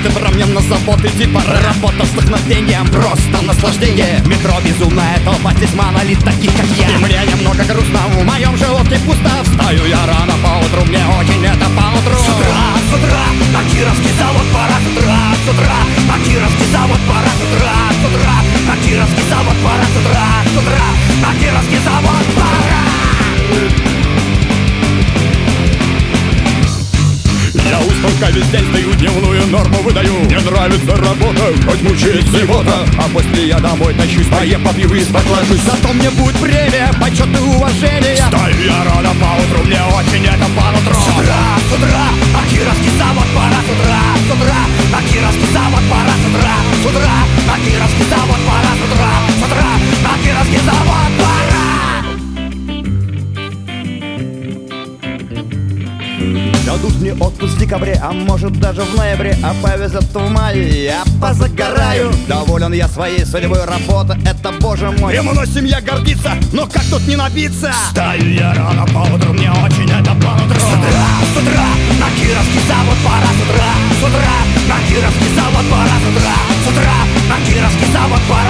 утра мне на завод идти пора. Работа с вдохновением, просто наслаждение. Метро безумная толпа, здесь монолит таких, как я. И мне немного грустно, в моем желудке пусто. Встаю я рано поутру, мне очень это поутру. С утра, на Кировский завод пора. С утра, на Кировский завод пора. С утра, на Кировский завод пора. С утра, на Кировский завод пора. Я устал, весь день стою, дневную норму выдаю. Мне нравится работа, хоть мучает зевота. А после я домой тащусь, поем, попью и спать ложусь. Зато мне будет премия, почет и уважение. Встаю я рано поутру, мне очень это по нутру. С утра, на Кировский завод пора. С утра, на Кировский завод пора. С утра, на Кировский завод пора. С утра, на Кировский завод пора. Дадут мне отпуск в декабре, а может даже в ноябре. А повезет в мае, я позагораю. Доволен я своей судьбой, работа это боже мой. И мной семья гордится, но как тут не набиться? Встаю я рано поутру, мне очень это по нутру. С утра, на Кировский завод пора. С утра, на Кировский завод пора. С утра, на Кировский завод пора.